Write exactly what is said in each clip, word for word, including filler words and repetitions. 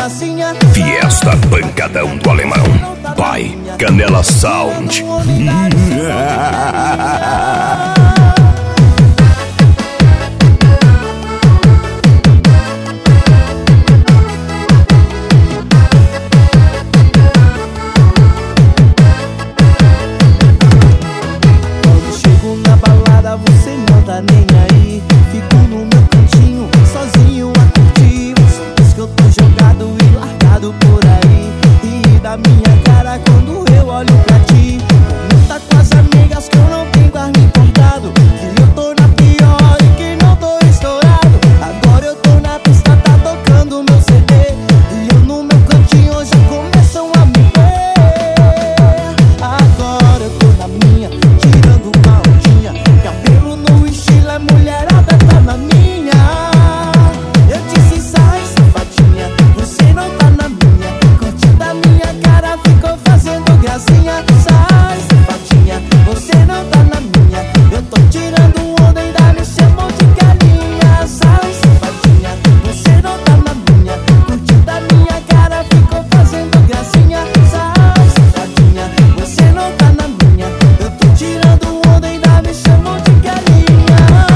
gracinha. Fiesta Pancadão do Alemão by Canela Sound. Quando chego na balada você não tá nem aí. Fico no meu cantinho, sozinho a curtir. Você diz que eu tô jogado e largado por aí. E da minha cara quando eu olho pra ti. Comenta com as amigas que eu não tenho ar me importado. Que eu tô na pior e que não tô estourado. Agora eu tô na pista, tá tocando meu C D. E eu no meu cantinho já começam a me ver. Agora eu tô na minha, tirando uma ondinha. Cabelo no estilo, a mulherada tá na minha. Eu disse sai, safadinha, você não tá na minha. Curtindo a minha cara, ficou fazendo gracinha. Sai, safadinha, você não tá na minha. Eu tô tirando onda e ainda me chamou de galinha. Sai, safadinha, você não tá na minha. Curtindo a minha cara, ficou fazendo gracinha. Sai, safadinha, você não tá na minha. Eu tô tirando onda e ainda me chamou de galinha.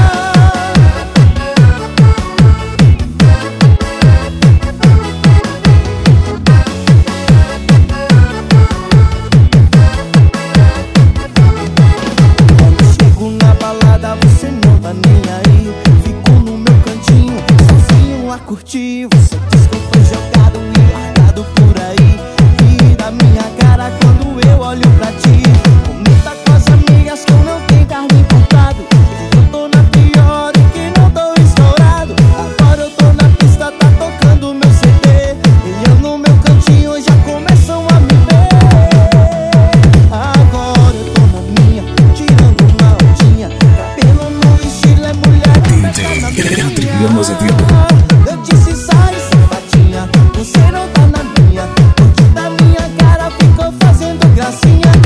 Quando chego na balada você não tá nem aí. Fico no meu cantinho, sozinho a curtir. Você diz que eu tô jogado e largado por aí. E da minha cara quando eu olho pra ti. Comenta com as amigas que eu não tenho carne importado. Que eu tô na pior e que não tô estourado. Agora eu tô na pista, tá tocando meu C D. E eu no meu cantinho já começam a me ver. Agora eu tô na minha, tirando uma ondinha. Cabelo no estilo, é mulher tá na Adriano Azevedo. minha. Eu disse sai, safadinha, você não tá na minha. Curtindo a minha cara, ficou fazendo gracinha.